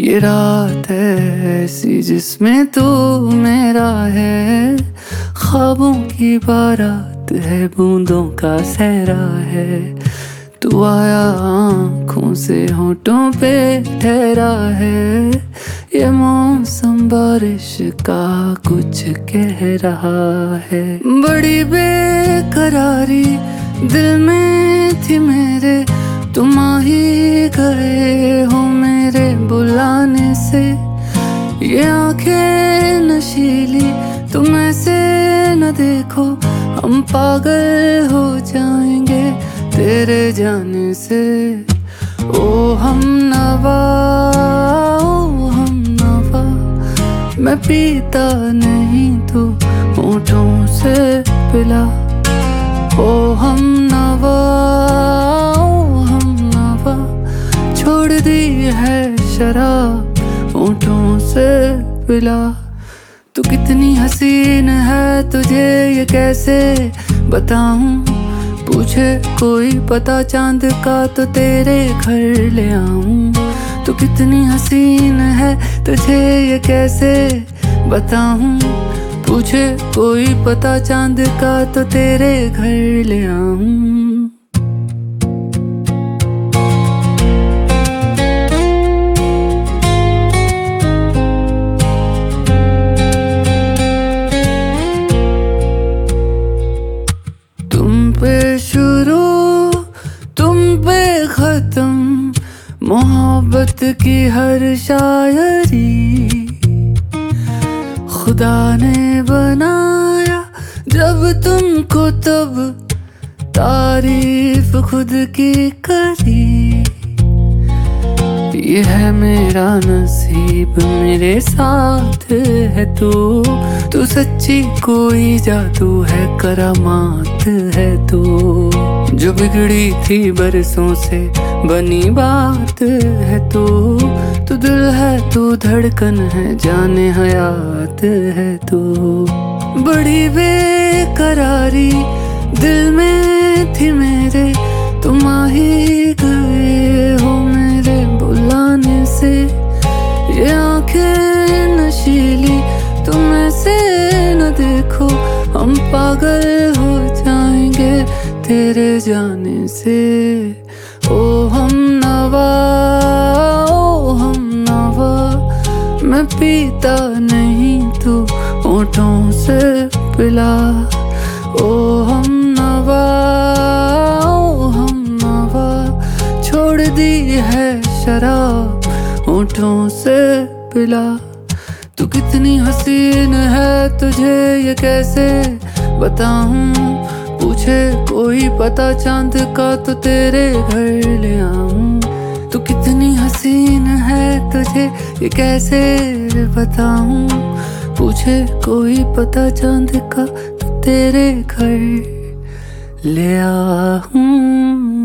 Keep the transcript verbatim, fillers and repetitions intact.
ये रात है ऐसी जिसमें तू मेरा है, ख्वाबों की बारात है, बूंदों का सहरा है। तू आया आँखों से होठों पे ठहरा है, ये मौसम बारिश का कुछ कह रहा है। बड़ी बेकरारी दिल में थी मेरे, तुम आ ही गए हो मेरे बुलाने से। ये आंखें नशीली तुम ऐसे न देखो, हम पागल हो जाएंगे तेरे जाने से। ओ हम नवा, ओ हम नवा, मैं पीता नहीं तू होठों से पिला। ओ हम नवा, ओ हम नवा, छोड़ दी है शराब होठों से पिला। तू कितनी हसीन है तुझे ये कैसे बताऊं, पूछे कोई पता चांद का तो तेरे घर ले आऊं। तू कितनी हसीन है तुझे ये कैसे बताऊं, पूछे कोई पता चांद का तो तेरे घर ले आऊं। तुम पे शुरू तुम पे खत्म, मोहब्बत की हर शायरी खुदा ने बनाया जब तुमको, तब तारीफ खुद की करी। ये है मेरा नसीब, मेरे साथ है तू, तू सच्ची कोई जादू है, करामात है तू। जो बिगड़ी थी बरसों से बनी बात है तू, तू दिल है तू धड़कन है, जाने हयात है तू। बड़ी बेकरारी दिल में थी मेरे, तुम आ ही गए हो मेरे बुलाने से। ये आंखें नशीली तुम ऐसे न देखो, हम पागल हो जाएंगे तेरे जाने से। ओ हम नवा, ओ हम नवा, मैं पीता नहीं तू होठों से पिला। ओ हम नवा, ओ हम नवा, छोड़ दी है शराब होठों से पिला। तू कितनी हसीन है तुझे ये कैसे बताऊं, पूछे कोई पता चांद का तो तेरे घर ले आऊं। तू कितनी हसीन है तुझे ये कैसे बताऊं, पूछे कोई पता चांद का तो तेरे घर ले आऊं।